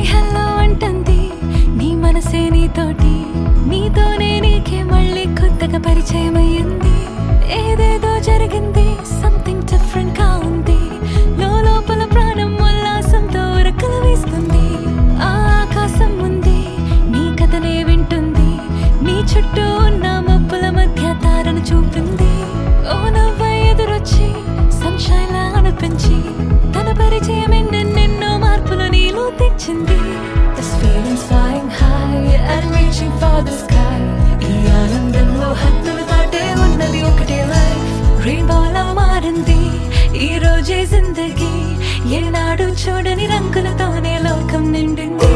Hello అంటుంది నీ మనసే నీతోటి, నీతోనే నీకే మళ్ళీ కొత్తగా పరిచయం అయ్యింది. ఏదేదో జరిగింది, సంథింగ్ డిఫరెంట్ గా ఉంది. లోపల ప్రాణం ఉల్లాసంతో ఉరకలు వేస్తుంది. ఆ ఆకాశం ఉంది, నీ కథనే వింటుంది. నీ చుట్టూ ఉన్న మబ్బుల మధ్య తారను చూపింది. ఓ నవ్వ ఎదురొచ్చి సన్షైన్ లా అనిపించి, తన పరిచయం ఎన్నెన్నెన్నో మార్పులు నీలో తెచ్చింది. This feeling's flying high and reaching for the sky. ఈ ఆనందంలో హద్దులు దాటే ఉన్నది ఒకటే లైఫ్. రెయిన్బోలా మారింది ఈ రోజే జిందగీ. ఏనాడు చూడని రంగులతోనే లోకం నిండింది.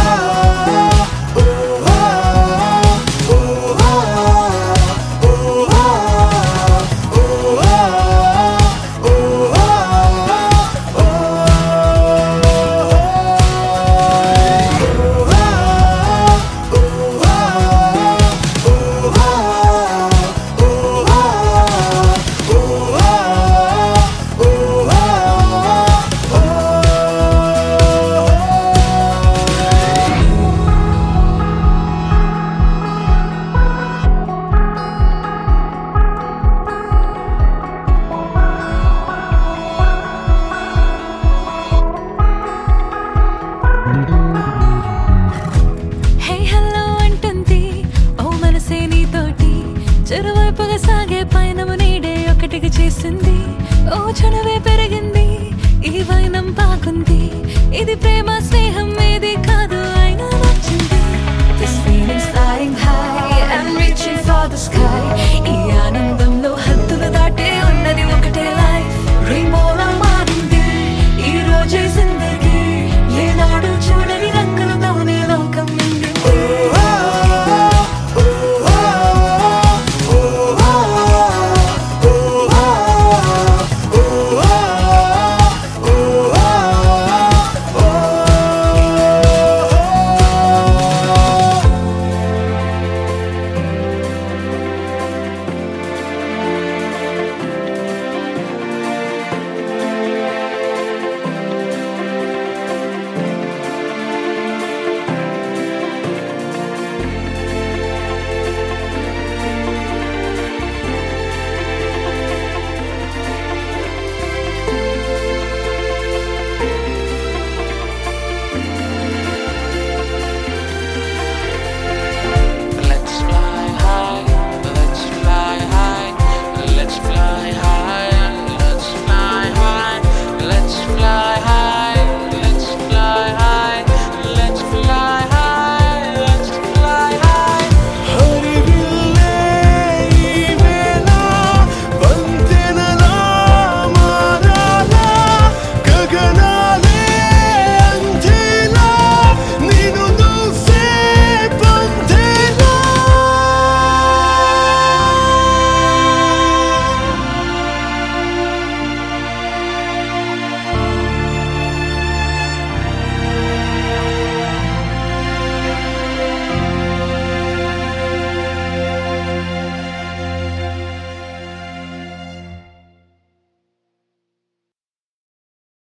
చెరువైపుగా సాగే పయనము నీడే ఒకటిగా చేసింది. ఓ చనువే పెరిగింది, ఈ వైనం బాగుంది. ఇది ప్రేమ